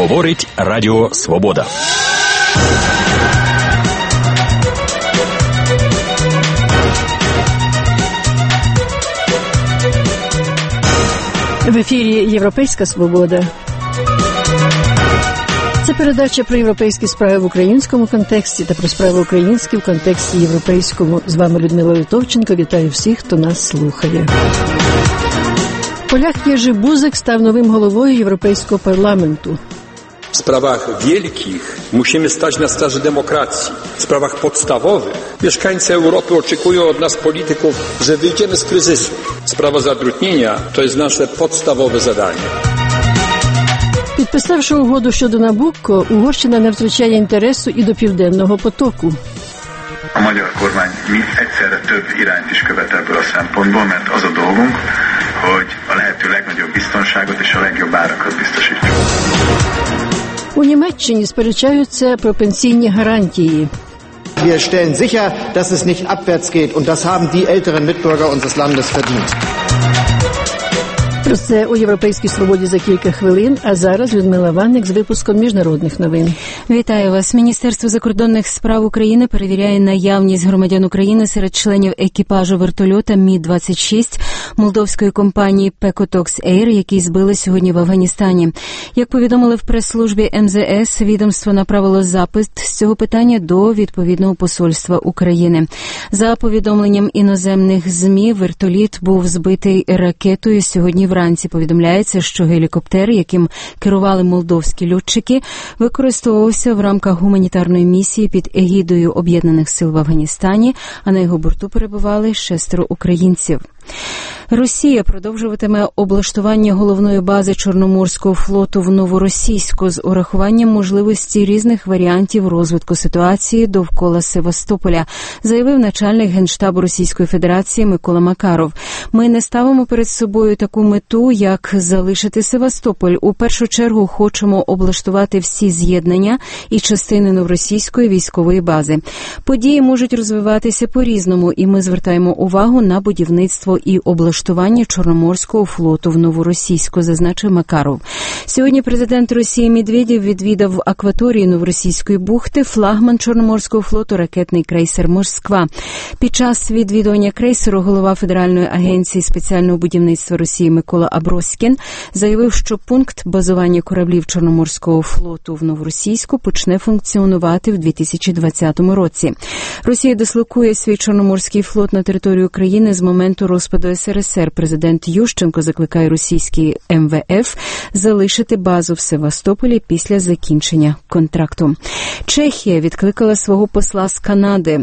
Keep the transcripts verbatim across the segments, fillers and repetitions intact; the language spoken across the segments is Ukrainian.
Говорить Радіо Свобода. В ефірі «Європейська свобода». Це передача про європейські справи в українському контексті та про справи українські в контексті європейському. З вами Людмила Литовченко. Вітаю всіх, хто нас слухає. Поляк Єrzy Buzek став новим головою Європейського парламенту. W sprawach wielkich musimy stać na straży demokracji. W sprawach podstawowych mieszkańcy Europy oczekują od nas, polityków, że wyjdziemy z kryzysu. Sprawa zatrudnienia to jest nasze podstawowe zadanie. Підписавши угоду щодо Набукко, Угорщина не втрачає інтересу і до Південного потоку. A magyar kormány mi egyszerre több irányt is követ ebből a szempontból, mert az a dolgunk, hogy a lehető legnagyobb biztonságot és a legjobb árakat biztosítjuk. У Німеччині сперечаються про пенсійні гарантії. Wir stellen sicher, dass es nicht abwärts geht, und das haben die älteren Mitbürger unseres Landes verdient. Про це у «Європейській свободі» за кілька хвилин, а зараз Людмила Ванник з випуском міжнародних новин. Вітаю вас. Міністерство закордонних справ України перевіряє наявність громадян України серед членів екіпажу вертольота Мі двадцять шість молдовської компанії Пекотокс Ейр, який збили сьогодні в Афганістані. Як повідомили в прес-службі ем зе ес, відомство направило запит з цього питання до відповідного посольства України. За повідомленням іноземних ЗМІ, вертоліт був збитий ракетою сьогодні вранці. Повідомляється, що гелікоптер, яким керували молдовські льотчики, використовувався в рамках гуманітарної місії під егідою Об'єднаних сил в Афганістані, а на його борту перебували шестеро українців. Росія продовжуватиме облаштування головної бази Чорноморського флоту в Новоросійську з урахуванням можливості різних варіантів розвитку ситуації довкола Севастополя, заявив начальник Генштабу Російської Федерації Микола Макаров. Ми не ставимо перед собою таку мету, як залишити Севастополь. У першу чергу хочемо облаштувати всі з'єднання і частини новоросійської військової бази. Події можуть розвиватися по-різному, і ми звертаємо увагу на будівництво і облаштування Чорноморського флоту в Новоросійську, зазначив Макаров. Сьогодні президент Росії Медведєв відвідав акваторію Новоросійської бухти флагман Чорноморського флоту ракетний крейсер «Москва». Під час відвідування крейсеру голова Федеральної агенції спеціального будівництва Росії Микола Аброськін заявив, що пункт базування кораблів Чорноморського флоту в Новоросійську почне функціонувати в дві тисячі двадцятому році. Росія дислокує свій Чорноморський флот на територію України з моменту розпаду ес ер ес ер. Президент Ющенко закликає російський ем ве еф залишити базу в Севастополі після закінчення контракту. Чехія відкликала свого посла з Канади.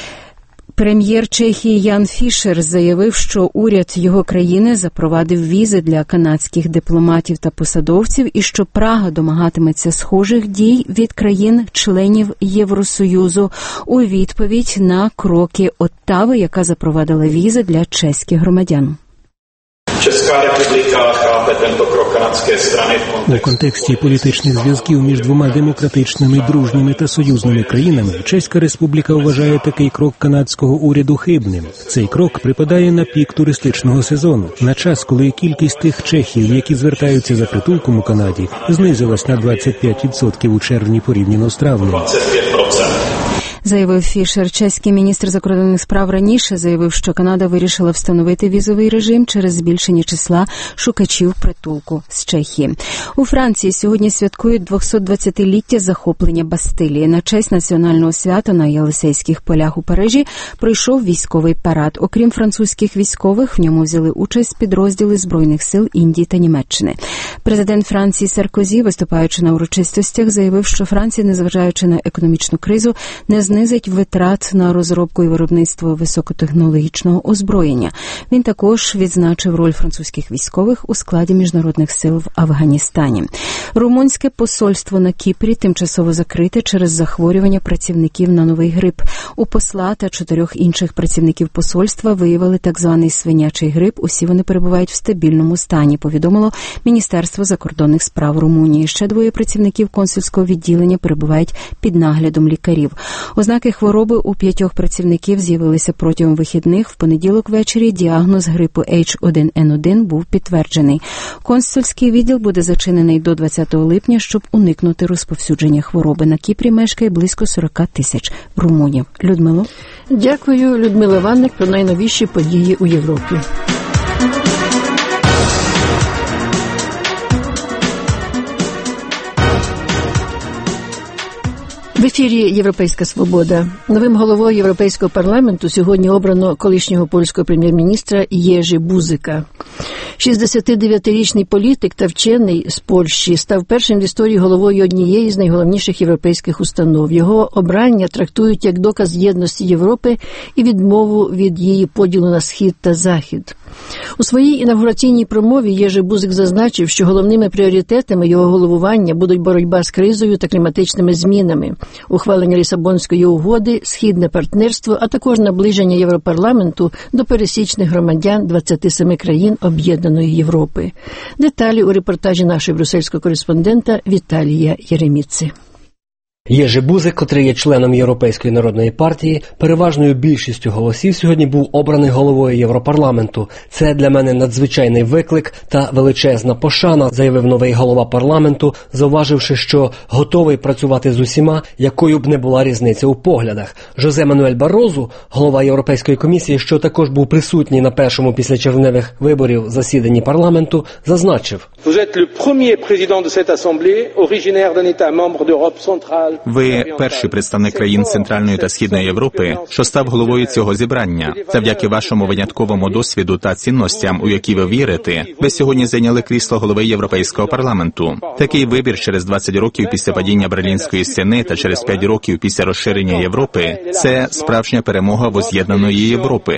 Прем'єр Чехії Ян Фішер заявив, що уряд його країни запровадив візи для канадських дипломатів та посадовців і що Прага домагатиметься схожих дій від країн-членів Євросоюзу у відповідь на кроки Оттави, яка запровадила візи для чеських громадян. У контексті політичних зв'язків між двома демократичними, дружніми та союзними країнами Чеська Республіка вважає такий крок канадського уряду хибним. Цей крок припадає на пік туристичного сезону, на час, коли кількість тих чехів, які звертаються за притулком у Канаді, знизилась на двадцять п'ять відсотків у червні порівняно з травнем. Заявив Фішер. Чеський міністр закордонних справ раніше заявив, що Канада вирішила встановити візовий режим через збільшення числа шукачів притулку з Чехії. У Франції сьогодні святкують двохсотдвадцятиліття захоплення Бастилії. На честь національного свята на Єлисейських полях у Парижі пройшов військовий парад. Окрім французьких військових, в ньому взяли участь підрозділи Збройних сил Індії та Німеччини. Президент Франції Саркозі, виступаючи на урочистостях, заявив, що Франція, незважаючи на економічну кризу, не знизить витрат на розробку і виробництво високотехнологічного озброєння. Він також відзначив роль французьких військових у складі міжнародних сил в Афганістані. Румунське посольство на Кіпрі тимчасово закрите через захворювання працівників на новий грип. У посла та чотирьох інших працівників посольства виявили так званий свинячий грип. Усі вони перебувають в стабільному стані, повідомило Міністерство закордонних справ Румунії. Ще двоє працівників консульського відділення перебувають під наглядом лікарів. Ознаки хвороби у п'ятьох працівників з'явилися протягом вихідних. В понеділок ввечері діагноз грипу Ейч один ен один був підтверджений. Консульський відділ буде зачинений до двадцятого липня, щоб уникнути розповсюдження хвороби. На Кіпрі мешкає близько сорок тисяч румунів. Людмило. Дякую, Людмила Ванник, про найновіші події у Європі. В ефірі «Європейська свобода». Новим головою Європейського парламенту сьогодні обрано колишнього польського прем'єр-міністра Єжі Бузика. шістдесятидев'ятирічний політик та вчений з Польщі став першим в історії головою однієї з найголовніших європейських установ. Його обрання трактують як доказ єдності Європи і відмову від її поділу на Схід та Захід. У своїй інавгураційній промові Єжи Бузик зазначив, що головними пріоритетами його головування будуть боротьба з кризою та кліматичними змінами, ухвалення Лісабонської угоди, східне партнерство, а також наближення Європарламенту до пересічних громадян двадцяти семи країн Об'єднаної Європи. Деталі у репортажі нашого брюссельського кореспондента Віталія Єреміци. Єжи Бузик, котрий є членом Європейської народної партії, переважною більшістю голосів сьогодні був обраний головою Європарламенту. Це для мене надзвичайний виклик та величезна пошана, заявив новий голова парламенту, зауваживши, що готовий працювати з усіма, якою б не була різниця у поглядах. Жозе Мануель Баррозу, голова Європейської комісії, що також був присутній на першому після червневих виборів засіданні парламенту, зазначив: Vous êtes le premier président de cette assemblée, originaire d'un État membre d'Europe centrale. Ви перший представник країн Центральної та Східної Європи, що став головою цього зібрання. Завдяки вашому винятковому досвіду та цінностям, у які ви вірите, ви сьогодні зайняли крісло голови Європейського парламенту. Такий вибір через двадцять років після падіння Берлінської стіни та через п'ять років після розширення Європи – це справжня перемога воз'єднаної Європи.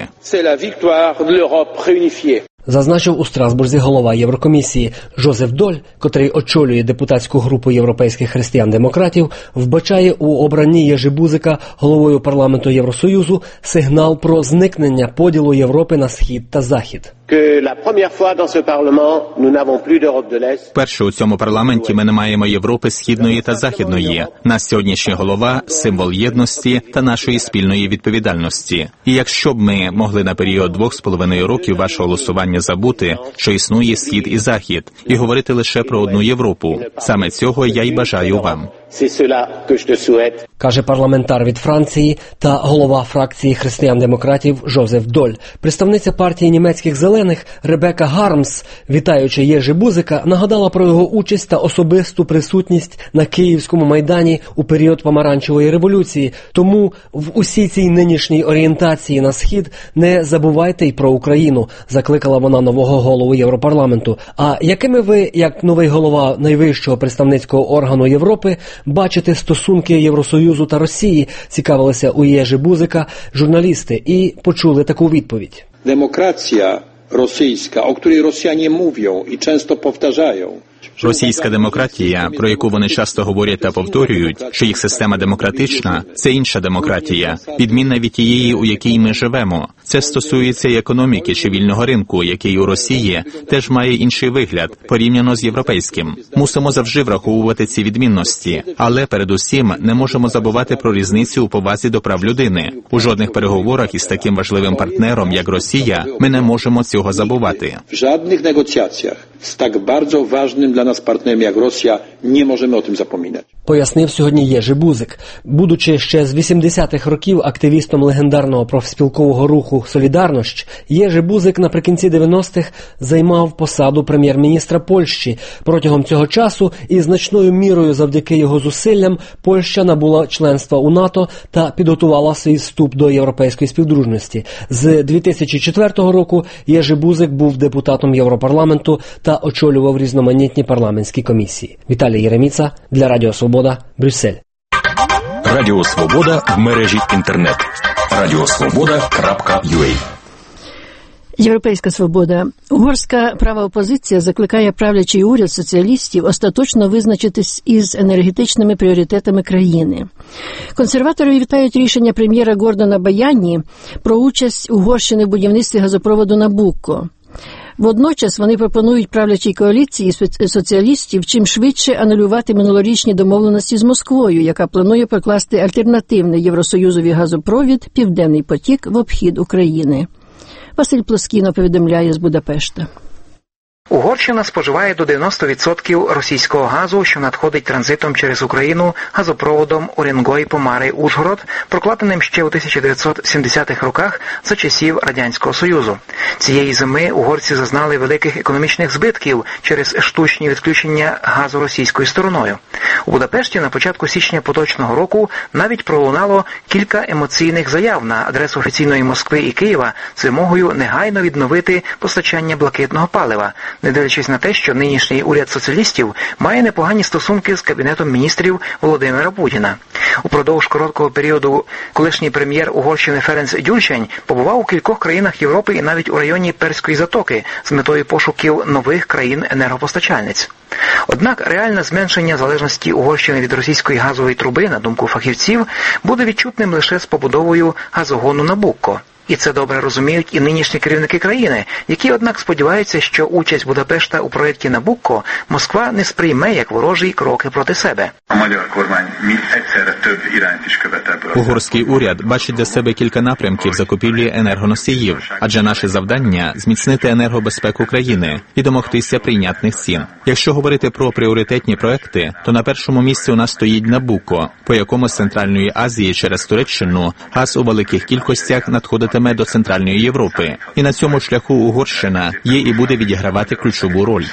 Зазначив у Страсбурзі голова Єврокомісії. Жозеф Доль, котрий очолює депутатську групу європейських християн-демократів, вбачає у обранні Єжи Бузика головою парламенту Євросоюзу сигнал про зникнення поділу Європи на Схід та Захід. Вперше у цьому парламенті ми не маємо Європи Східної та Західної. Наш сьогоднішній голова – символ єдності та нашої спільної відповідальності. І якщо б ми могли на період двох з половиною років вашого голосування забути, що існує Схід і Захід, і говорити лише про одну Європу, саме цього я й бажаю вам. Каже парламентар від Франції та голова фракції християн-демократів Жозеф Доль. Представниця партії німецьких зелених Ребека Гармс, вітаючи Єжи Бузика, нагадала про його участь та особисту присутність на Київському Майдані у період Помаранчевої революції. Тому в усій цій нинішній орієнтації на Схід не забувайте й про Україну, закликала вона нового голову Європарламенту. А якими ви, як новий голова найвищого представницького органу Європи, бачите стосунки Євросоюзу та Росії, цікавилися у Єжи Бузика журналісти і почули таку відповідь. Демократія російська, о якій росіяни mówią і часто повторяють. Російська демократія, про яку вони часто говорять та повторюють, що їх система демократична, це інша демократія, відмінна від тієї, у якій ми живемо. Це стосується і економіки чи вільного ринку, який у Росії теж має інший вигляд, порівняно з європейським. Мусимо завжди враховувати ці відмінності, але передусім не можемо забувати про різницю у повазі до прав людини. У жодних переговорах із таким важливим партнером, як Росія, ми не можемо цього забувати. В жодних негоціаціях з так bardzo важним для нас партнером, як Росія, не можемо о тим запам'ятати. Пояснив сьогодні Єжи Бузик. Будучи ще з вісімдесятих років активістом легендарного профспілкового руху «Солідарність», Єжи Бузик наприкінці дев'яностих займав посаду прем'єр-міністра Польщі. Протягом цього часу і значною мірою завдяки його зусиллям Польща набула членства у НАТО та підготувала свій вступ до Європейської співдружності. З дві тисячі четвертого року Єжи Бузик був депутатом Європарламенту та очолював різноманітні парламентські комісії. Віталій Єреміца для Радіо Свобода, Брюссель. Радіо Свобода в мережі інтернет. радіосвобода крапка ю а. Європейська свобода. Угорська права опозиція закликає правлячий уряд соціалістів остаточно визначитись із енергетичними пріоритетами країни. Консерватори вітають рішення прем'єра Гордона Баяні про участь Угорщини в будівництві газопроводу «Набукко». Водночас вони пропонують правлячій коаліції соціалістів чим швидше анулювати минулорічні домовленості з Москвою, яка планує прокласти альтернативний Євросоюзові газопровід «Південний потік» в обхід України. Василь Плоскіно повідомляє з Будапешта. Угорщина споживає до дев'яносто відсотків російського газу, що надходить транзитом через Україну газопроводом Уренгой-Помарий-Ужгород, прокладеним ще у тисяча дев'ятсот сімдесятих роках за часів Радянського Союзу. Цієї зими угорці зазнали великих економічних збитків через штучні відключення газу російською стороною. У Будапешті на початку січня поточного року навіть пролунало кілька емоційних заяв на адресу офіційної Москви і Києва з вимогою негайно відновити постачання блакитного палива, не дивлячись на те, що нинішній уряд соціалістів має непогані стосунки з Кабінетом міністрів Володимира Путіна. Упродовж короткого періоду колишній прем'єр Угорщини Ференц Дюрчень побував у кількох країнах Європи і навіть у районі Перської затоки з метою пошуків нових країн-енергопостачальниць. Однак реальне зменшення залежності Угорщини від російської газової труби, на думку фахівців, буде відчутним лише з побудовою газогону Набукко. І це добре розуміють і нинішні керівники країни, які, однак, сподіваються, що участь Будапешта у проєкті Набукко Москва не сприйме як ворожі кроки проти себе. Угорський уряд бачить для себе кілька напрямків закупівлі енергоносіїв, адже наше завдання – зміцнити енергобезпеку країни і домогтися прийнятних цін. Якщо говорити про пріоритетні проекти, то на першому місці у нас стоїть Набукко, по якому з Центральної Азії через Туреччину газ у великих кількостях надходить до Центральної Європи. І на цьому шляху Угорщина є і буде відігравати ключову роль.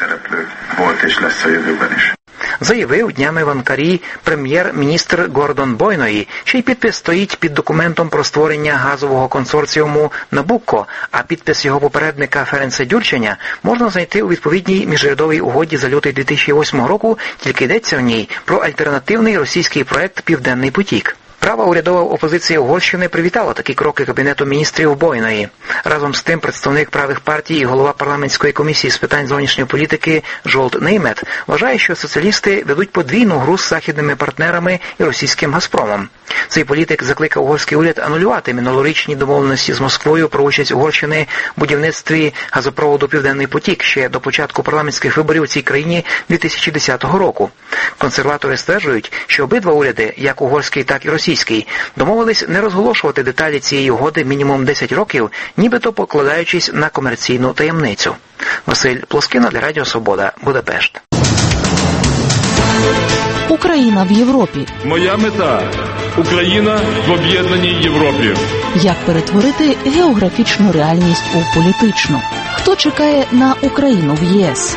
Заявив днями в Анкарі прем'єр-міністр Гордон Бойної, що й підпис стоїть під документом про створення газового консорціуму Набукко, а підпис його попередника Ференца Дюрченя можна знайти у відповідній міжурядовій угоді за лютий дві тисячі восьмого року, тільки йдеться в ній про альтернативний російський проект «Південний потік». Права урядова опозиція Угорщини привітала такі кроки Кабінету міністрів Бойної. Разом з тим представник правих партій і голова парламентської комісії з питань зовнішньої політики Жолт Неймет вважає, що соціалісти ведуть подвійну гру з західними партнерами і російським «Газпромом». Цей політик закликав угорський уряд анулювати минулорічні домовленості з Москвою про участь Угорщини в будівництві газопроводу «Південний потік» ще до початку парламентських виборів у цій країні дві тисячі десятого року. Консерватори стверджують, що обидва уряди, як угорський, так і російський, домовились не розголошувати деталі цієї угоди мінімум десять років, нібито покладаючись на комерційну таємницю. Василь Плоскіно для Радіо Свобода, Будапешт. Україна в Європі. Моя мета – Україна в об'єднаній Європі. Як перетворити географічну реальність у політичну? Хто чекає на Україну в ЄС?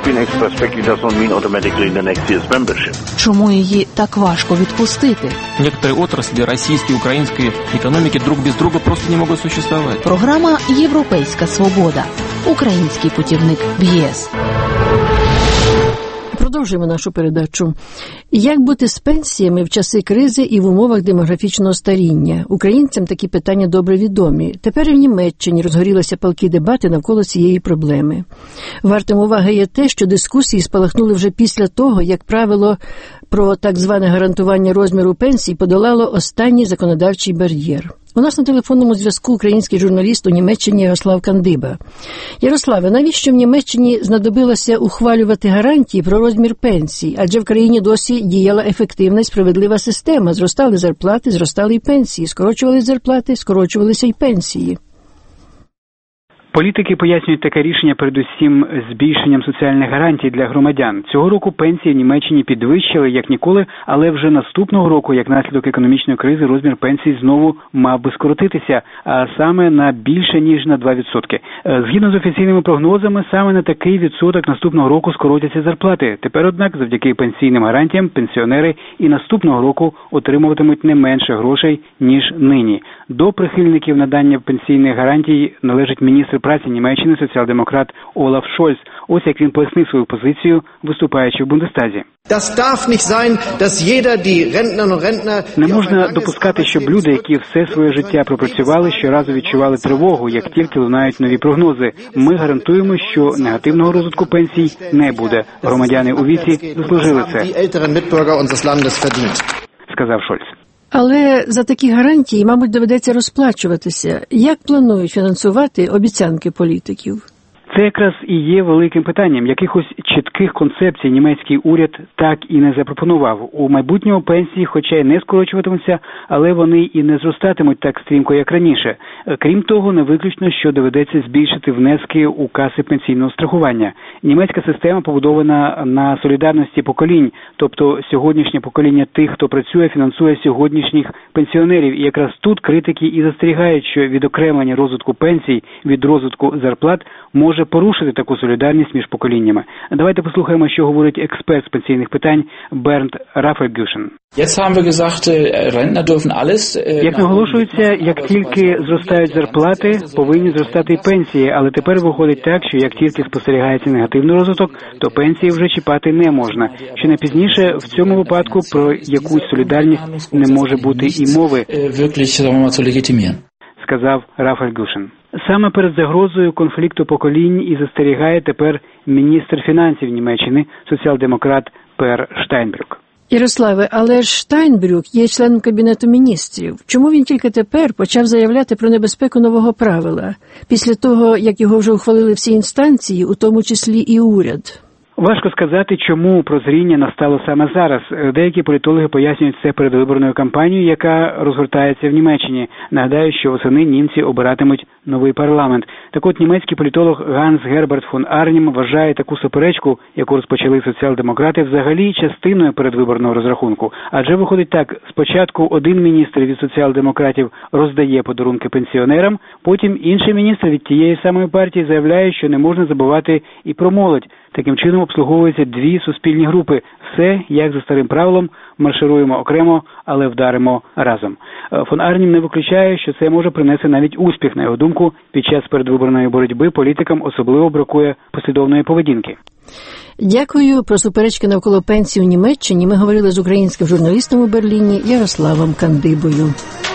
Чому її так важко відпустити? Некоторые отрасли российской и украинской экономики друг без друга просто не могут существовать. Програма «Європейська свобода». Український путівник в ЄС. Продовжуємо нашу передачу. Як бути з пенсіями в часи кризи і в умовах демографічного старіння? Українцям такі питання добре відомі. Тепер і в Німеччині розгорілися палкі дебати навколо цієї проблеми. Вартим уваги є те, що дискусії спалахнули вже після того, як правило про так зване гарантування розміру пенсій подолало останній законодавчий бар'єр. У нас на телефонному зв'язку український журналіст у Німеччині Ярослав Кандиба. Ярославе, навіщо в Німеччині знадобилося ухвалювати гарантії про розмір пенсій? Адже в країні досі діяла ефективна і справедлива система. Зростали зарплати, зростали й пенсії. Скорочувались зарплати, скорочувалися й пенсії. Політики пояснюють таке рішення передусім збільшенням соціальних гарантій для громадян. Цього року пенсії в Німеччині підвищили як ніколи, але вже наступного року, як наслідок економічної кризи, розмір пенсій знову мав би скоротитися, а саме на більше ніж на два відсотки. Згідно з офіційними прогнозами, саме на такий відсоток наступного року скоротяться зарплати. Тепер, однак, завдяки пенсійним гарантіям пенсіонери і наступного року отримуватимуть не менше грошей, ніж нині. До прихильників надання пенсійних гарантій належить міністр праці Німеччини, соціал-демократ Олаф Шольц. Ось як він пояснив свою позицію, виступаючи в Бундестазі. Не можна допускати, щоб люди, які все своє життя пропрацювали, щоразу відчували тривогу, як тільки лунають нові прогнози. Ми гарантуємо, що негативного розвитку пенсій не буде. Громадяни у віці заслужили це, сказав Шольц. Але за такі гарантії, мабуть, доведеться розплачуватися. Як планують фінансувати обіцянки політиків? Це якраз і є великим питанням. Якихось чітких концепцій німецький уряд так і не запропонував. У майбутньому пенсії, хоча й не скорочуватимуться, але вони і не зростатимуть так стрімко, як раніше. Крім того, не виключно, що доведеться збільшити внески у каси пенсійного страхування. Німецька система побудована на солідарності поколінь, тобто сьогоднішнє покоління тих, хто працює, фінансує сьогоднішніх пенсіонерів. І якраз тут критики і застерігають, що відокремлення розвитку пенсій від розвитку зарплат може порушити таку солідарність між поколіннями. Давайте послухаємо, що говорить експерт з пенсійних питань Бернд Рафальгюшен. Як наголошується, як тільки зростають зарплати, повинні зростати й пенсії, але тепер виходить так, що як тільки спостерігається негативний розвиток, то пенсії вже чіпати не можна. Що не пізніше, в цьому випадку про якусь солідарність не може бути і мови, сказав Рафальгюшен. Саме перед загрозою конфлікту поколінь і застерігає тепер міністр фінансів Німеччини, соціал-демократ Пер Штайнбрюк. Ярославе, але ж Штайнбрюк є членом Кабінету міністрів. Чому він тільки тепер почав заявляти про небезпеку нового правила, після того, як його вже ухвалили всі інстанції, у тому числі і уряд? Важко сказати, чому прозріння настало саме зараз. Деякі політологи пояснюють це передвиборною кампанією, яка розгортається в Німеччині. Нагадаю, що восени німці обиратимуть новий парламент. Так от німецький політолог Ганс Герберт фон Арнім вважає таку суперечку, яку розпочали соціал-демократи, взагалі частиною передвиборного розрахунку. Адже виходить так, спочатку один міністр від соціал-демократів роздає подарунки пенсіонерам, потім інший міністр від тієї самої партії заявляє, що не можна забувати і про молодь. Таким чином обслуговуються дві суспільні групи. Все, як за старим правилом, маршируємо окремо, але вдаримо разом. Фон Арнім не виключає, що це може принести навіть успіх. На його думку, під час передвиборної боротьби політикам особливо бракує послідовної поведінки. Дякую. Про суперечки навколо пенсії у Німеччині ми говорили з українським журналістом у Берліні Ярославом Кандибою.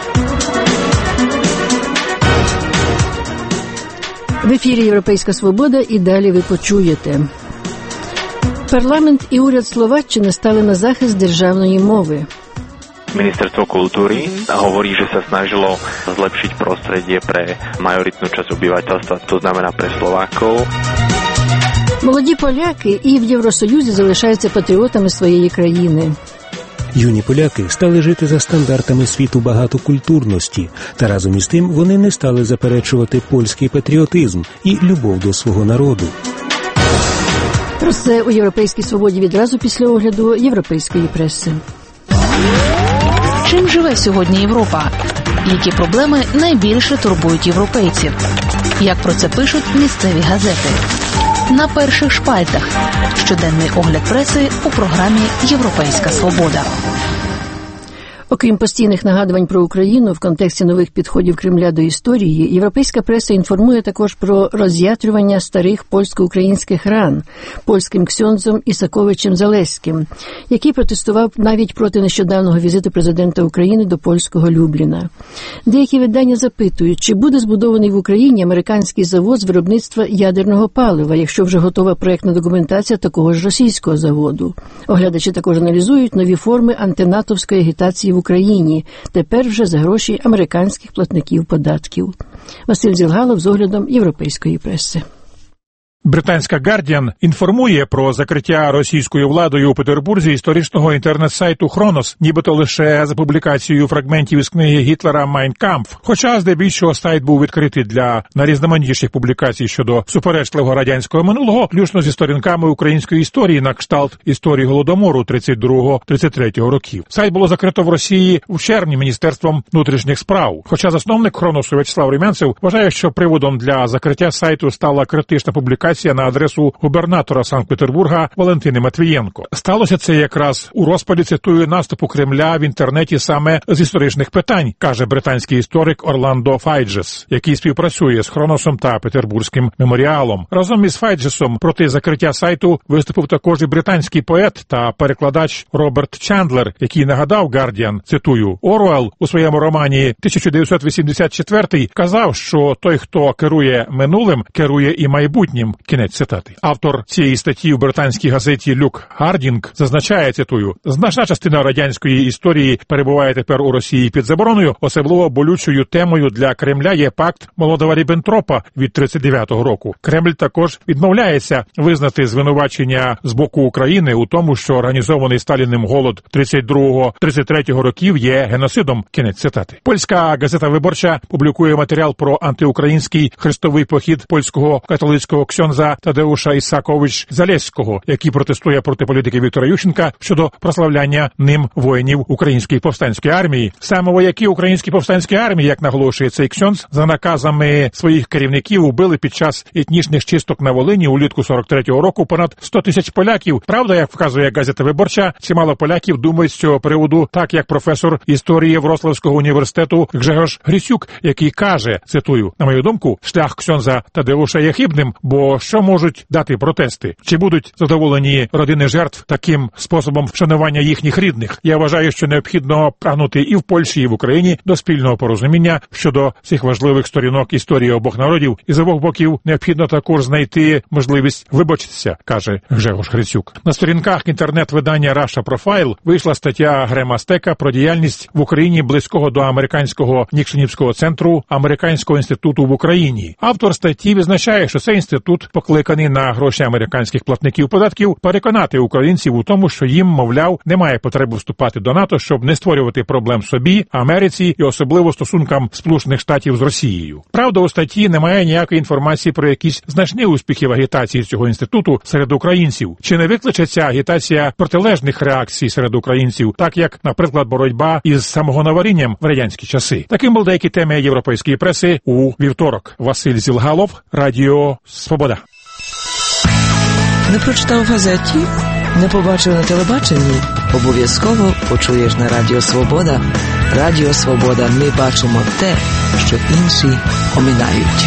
В ефірі «Європейська свобода» і далі ви почуєте. Парламент і уряд Словаччини стали на захист державної мови. Ministerstvo kultúry hovorí, že sa snažilo zlepšiť prostredie pre majoritnú časť obyvateľstva, to znamená pre Slovákov. Молоді поляки і в Євросоюзі залишаються патріотами своєї країни. Юні поляки стали жити за стандартами світу багатокультурності, та разом із тим вони не стали заперечувати польський патріотизм і любов до свого народу. Про це у «Європейській свободі» відразу після огляду європейської преси. Чим живе сьогодні Європа? Які проблеми найбільше турбують європейців? Як про це пишуть місцеві газети? На перших шпальтах. Щоденний огляд преси у програмі «Європейська свобода». Окрім постійних нагадувань про Україну в контексті нових підходів Кремля до історії, європейська преса інформує також про роз'ятрювання старих польсько-українських ран польським ксьондзом Ісаковичем Залеським, який протестував навіть проти нещодавнього візиту президента України до польського Любліна. Деякі видання запитують, чи буде збудований в Україні американський завод з виробництва ядерного палива, якщо вже готова проєктна документація такого ж російського заводу. Оглядачі також аналізують нові форми антинатовської агітації в Україні, тепер вже за гроші американських платників податків. Василь Зілгалов з оглядом європейської преси. Британська «Гардіан» інформує про закриття російською владою у Петербурзі історичного інтернет-сайту «Хронос», нібито лише за публікацією фрагментів із книги Гітлера «Майн Кампф». Хоча, здебільшого, сайт був відкритий для найрізноманітніших публікацій щодо суперечливого радянського минулого, включно зі сторінками української історії на кшталт історії Голодомору тридцять другого - тридцять третього років. Сайт було закрито в Росії в червні Міністерством внутрішніх справ. Хоча засновник «Хроносу» В'ячеслав Румянцев вважає, що приводом для закриття сайту стала критична публікація на адресу губернатора Санкт-Петербурга Валентини Матвієнко. Сталося це якраз у розпалі, цитую, наступу Кремля в інтернеті саме з історичних питань, каже британський історик Орландо Файджес, який співпрацює з Хроносом та Петербурзьким меморіалом. Разом із Файджесом проти закриття сайту виступив також і британський поет та перекладач Роберт Чандлер, який нагадав «Гардіан», цитую, Оруелл у своєму романі тисяча дев'ятсот вісімдесят четвертий казав, що той, хто керує минулим, керує і майбутнім. Кінець цитати. Автор цієї статті в британській газеті Люк Гардінг зазначає, цитую, «Значна частина радянської історії перебуває тепер у Росії під забороною, особливо болючою темою для Кремля є пакт Молотова-Ріббентропа від тридцять дев'ятого року. Кремль також відмовляється визнати звинувачення з боку України у тому, що організований Сталіним голод тридцять другого - тридцять третього років є геноцидом». Кінець цитати. Польська газета «Виборча» публікує матеріал про антиукраїнський хрестовий похід польського католицького ксьондза Тадеуша Ісакович-Залєського, який протестує проти політики Віктора Ющенка щодо прославляння ним воїнів Української повстанської армії. Саме вояки Української повстанської армії, як наголошує цей ксьондз, за наказами своїх керівників убили під час етнічних чисток на Волині улітку сорок третього року понад сто тисяч поляків. Правда, як вказує газета «Виборча», чимало поляків думають з цього приводу так, як професор історії Вроцлавського університету Гжегош Грицюк, який каже, цитую, «На мою думку, шлях ксьондза Тадеуша є хибним, бо що можуть дати протести? Чи будуть задоволені родини жертв таким способом вшанування їхніх рідних? Я вважаю, що необхідно прагнути і в Польщі, і в Україні до спільного порозуміння щодо цих важливих сторінок історії обох народів, і з обох боків необхідно також знайти можливість вибачитися», каже Гжегош Грицюк. На сторінках інтернет-видання Russia Profile вийшла стаття Грема Стека про діяльність в Україні близького до американського Нікшенівського центру Американського інституту в Україні. Автор статті відзначає, що цей інститут покликаний на гроші американських платників податків переконати українців у тому, що їм, мовляв, немає потреби вступати до НАТО, щоб не створювати проблем собі, Америці і особливо стосункам Сполучених Штатів з Росією. Правда, у статті немає ніякої інформації про якісь значні успіхи в агітації цього інституту серед українців. Чи не викличе ця агітація протилежних реакцій серед українців, так як, наприклад, боротьба із самогоноварінням в радянські часи? Таким були деякі теми європейської преси у вівторок. Василь Зілгалов, Радіо Свобода. Не прочитав в газеті? Не побачив на телебаченні? Обов'язково почуєш на Радіо Свобода. Радіо Свобода. Ми бачимо те, що інші оминають.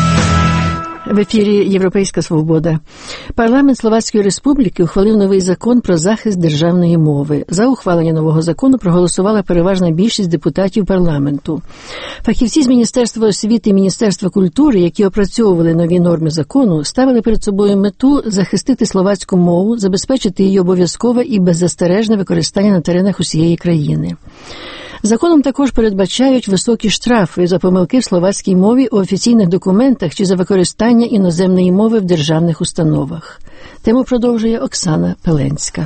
В ефірі «Європейська свобода». Парламент Словацької Республіки ухвалив новий закон про захист державної мови. За ухвалення нового закону проголосувала переважна більшість депутатів парламенту. Фахівці з Міністерства освіти і Міністерства культури, які опрацьовували нові норми закону, ставили перед собою мету захистити словацьку мову, забезпечити її обов'язкове і беззастережне використання на теренах усієї країни. Законом також передбачають високі штрафи за помилки в словацькій мові у офіційних документах чи за використання іноземної мови в державних установах. Тему продовжує Оксана Пеленська.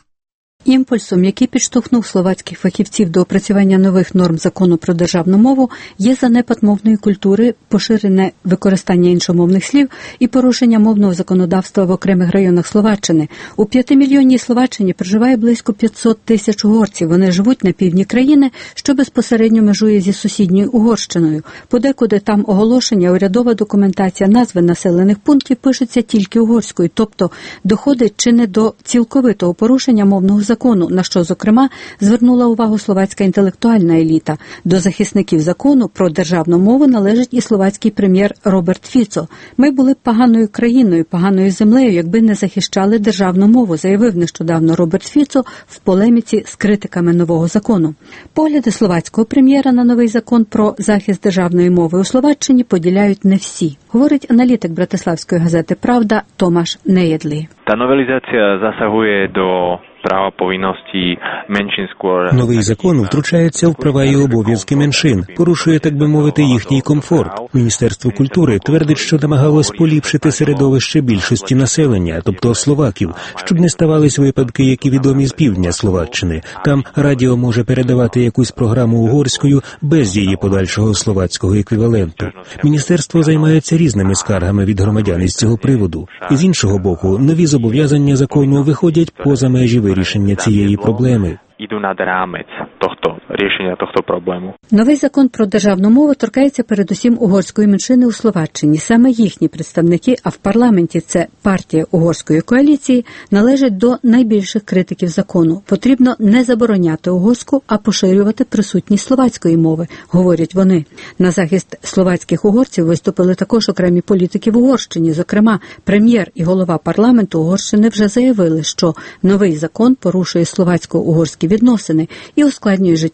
Імпульсом, який підштовхнув словацьких фахівців до опрацювання нових норм закону про державну мову, є занепад мовної культури, поширене використання іншомовних слів і порушення мовного законодавства в окремих районах Словаччини. У п'ятимільйонній Словаччині проживає близько п'ятсот тисяч угорців. Вони живуть на півдні країни, що безпосередньо межує зі сусідньою Угорщиною. Подекуди там оголошення, урядова документація, назви населених пунктів пишуться тільки угорською, тобто доходить чи не до цілковитого порушення мовного закону. Закону, на що, зокрема, звернула увагу словацька інтелектуальна еліта. До захисників закону про державну мову належить і словацький прем'єр Роберт Фіцо. «Ми були б поганою країною, поганою землею, якби не захищали державну мову», заявив нещодавно Роберт Фіцо в полеміці з критиками нового закону. Погляди словацького прем'єра на новий закон про захист державної мови у Словаччині поділяють не всі, говорить аналітик братиславської газети «Правда» Томаш Неєдлі. Та новелізація засягує до права повинності меншин скоро. Новий закон втручається в права і обов'язки меншин, порушує, так би мовити, їхній комфорт. Міністерство культури твердить, що намагалось поліпшити середовище більшості населення, тобто словаків, щоб не ставались випадки, які відомі з півдня Словаччини. Там радіо може передавати якусь програму угорською без її подальшого словацького еквіваленту. Міністерство займається різними скаргами від громадян із цього приводу. І з іншого боку, нові зобов'язання закону виходять поза межі вирішення цієї проблеми. Іду над рамець того рішення того проблему. Новий закон про державну мову торкається передусім угорської меншини у Словаччині. Саме їхні представники, а в парламенті це партія угорської коаліції, належать до найбільших критиків закону. Потрібно не забороняти угорську, а поширювати присутність словацької мови, говорять вони. На захист словацьких угорців виступили також окремі політики в Угорщині. Зокрема, прем'єр і голова парламенту Угорщини вже заявили, що новий закон порушує словацько-угорські відносини і ускладнює життя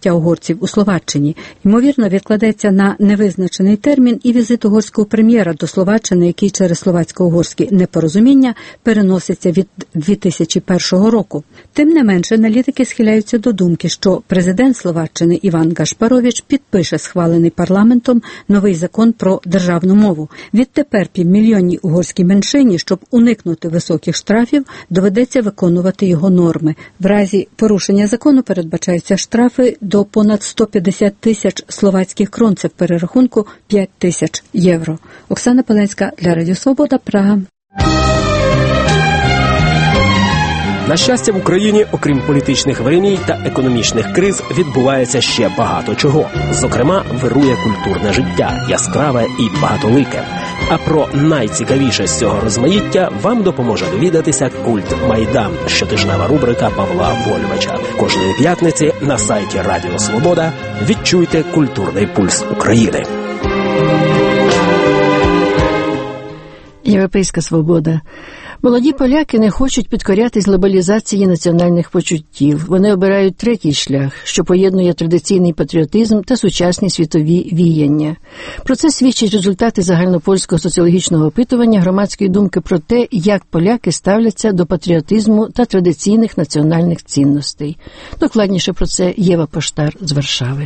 життя угорців у Словаччині. Ймовірно, відкладеться на невизначений термін і візит угорського прем'єра до Словаччини, який через словацько-угорські непорозуміння переноситься від дві тисячі першого року. Тим не менше, аналітики схиляються до думки, що президент Словаччини Іван Гашпарович підпише схвалений парламентом новий закон про державну мову. Відтепер півмільйонній угорській меншині, щоб уникнути високих штрафів, доведеться виконувати його норми. В разі порушення закону передбачаються штрафи до понад сто п'ятдесят тисяч словацьких крон, це в перерахунку п'ять тисяч євро. Оксана Пеленська для Радіо Свобода, Прага. На щастя, в Україні, окрім політичних вириній та економічних криз, відбувається ще багато чого. Зокрема, вирує культурне життя, яскраве і багатолике. А про найцікавіше з цього розмаїття вам допоможе довідатися «Культ Майдан» – щотижнева рубрика Павла Вольвича. Кожної п'ятниці на сайті Радіо Свобода відчуйте культурний пульс України. Європейська свобода. Молоді поляки не хочуть підкорятись глобалізації національних почуттів. Вони обирають третій шлях, що поєднує традиційний патріотизм та сучасні світові віяння. Про це свідчать результати загальнопольського соціологічного опитування громадської думки про те, як поляки ставляться до патріотизму та традиційних національних цінностей. Докладніше про це Єва Поштар з Варшави.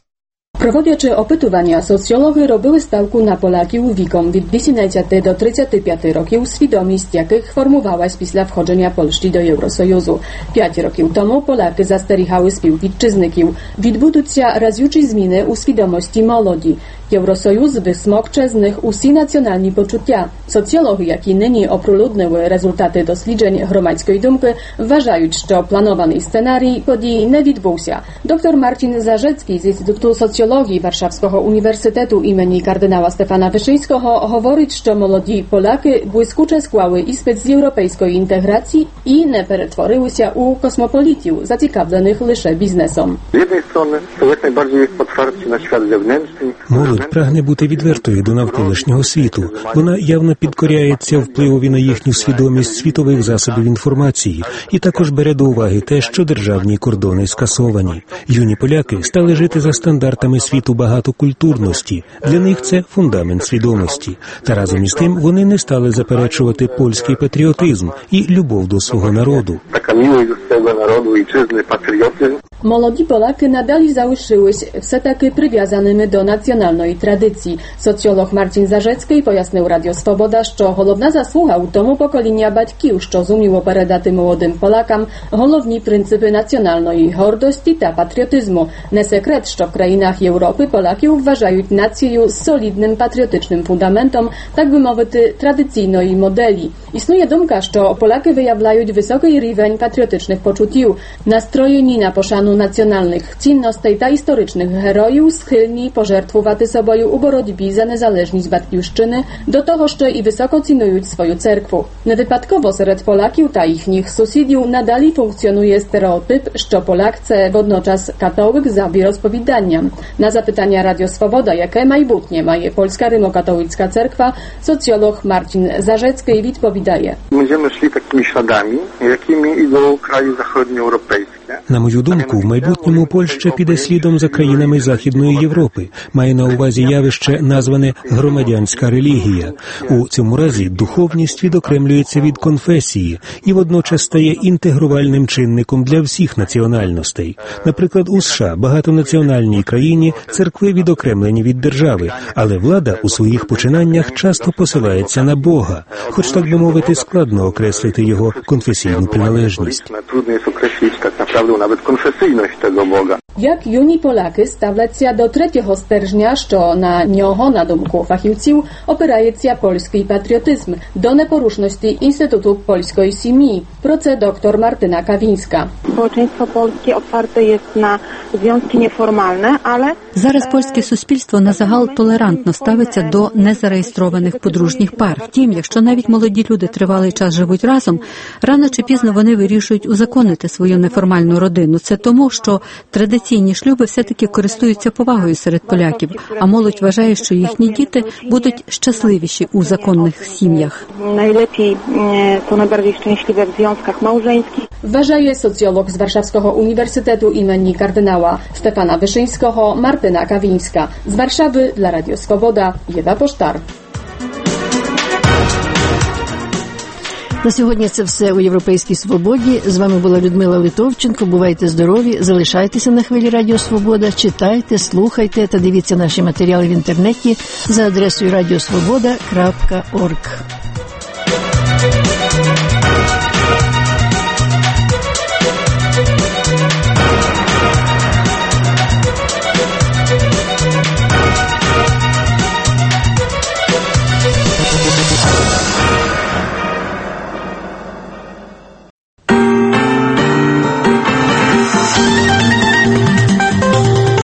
Проводячи опитування, соціологи робили ставку на Полаків віком від вісімнадцяти до тридцяти п'яти років, свідомість яких формувалась після входження Польщі до Євросоюзу. П'ять років тому поляки застерігали співвітчизників. Відбудуться разючі зміни у свідомості молоді. Євросоюз висмокче з них усі національні почуття. Соціологи, які нині оприлюднили результати досліджень громадської думки, вважають, що планований сценарій подій не відбувся. Доктор Marcin Zarzecki з Інституту соціології Warszawskiego Uniwersytetu імені кардинала Стефана Вишинського говорить, що молоді поляки блискуче склали іспит з європейської інтеграції і не перетворилися у космополітів, зацікавлених лише бізнесом. З однієї сторони, це як найбільш отварті на світ зовнішній. Молодь прагне бути відвертою до навколишнього світу. Вона явно підкоряється впливові на їхню свідомість світових засобів інформації і також бере до уваги те, що державні кордони скасовані. Юні поляки стали жити за стандартами світу багатокультурності. Для них це фундамент свідомості. Та разом із тим вони не стали заперечувати польський патріотизм і любов до свого народу. Така милость до свого народу і чесний патріотизм. Молоді поляки надалі залишились все-таки прив'язаними до національної традиції. Соціолог Marcin Zarzecki пояснив Радіо Свобода, що головна заслуга у тому покоління батьків, що зуміло передати молодим полякам головні принципи національної гордості та патріотизму. Не секрет, що в країнах Європи поляків вважають нацією з солідним патріотичним фундаментом, так би мовити, традиційної моделі. Існує думка, що поляки виявляють високий рівень патріотичних почуттів, наstrojeni na poszanu nacjonalnych цінностей та історичних героїв, схильні пожертвувати собою у боротьбі за незалежність батьківщини, до того ще і високо цінують свою церкву. Невипадково серед Полаків та їхніх сусідів надалі функціонує стереотип, що Polak – це водночас католик за віросповіданням. На запитання Радіо Свобода, яке майбутнє має польська римокatolicka церква, соціолог Marcin Zarzecki відповідає. Będziemy szli takimi śladami, jakimi idą kraje zachodnioeuropejskie. На мою думку, в майбутньому Польща піде слідом за країнами Західної Європи. Має на увазі явище, назване громадянська релігія. У цьому разі духовність відокремлюється від конфесії і водночас стає інтегрувальним чинником для всіх національностей. Наприклад, у США, багатонаціональній країні, церкви відокремлені від держави, але влада у своїх починаннях часто посилається на Бога, хоч, так би мовити, складно окреслити його конфесійну приналежність. Nawet konfesyjność tego Boga. Як юні поляки ставляться до третього стержня, що на нього, на думку фахівців, опирається польський патріотизм, до непорушності Інституту польської сім'ї. Про це доктор Martyna Kawińska. Społeczeństwo polskie otwarte jest na związki nieformalne, ale зараз польське суспільство на загал толерантно ставиться до незареєстрованих подружніх пар. Втім, якщо навіть молоді люди тривалий час живуть разом, рано чи пізно вони вирішують узаконити свою неформальну родину. Це тому, що традиційно традиційні шлюби все-таки користуються повагою серед поляків, а молодь вважає, що їхні діти будуть щасливіші у законних сім'ях. Najlepiej to najbardziej szczęśliwe w związkach małżeńskich. Вважає соціолог з Warszawskiego Uniwersytetu imieni kardynała Stefana Wyszyńskiego Martyna Kawińska. Z Warszawy dla Radio Swoboda Єва Поштар. На сьогодні це все у «Європейській свободі». З вами була Людмила Литовченко. Бувайте здорові, залишайтеся на хвилі Радіо Свобода, читайте, слухайте та дивіться наші матеріали в інтернеті за адресою радіосвобода крапка орг.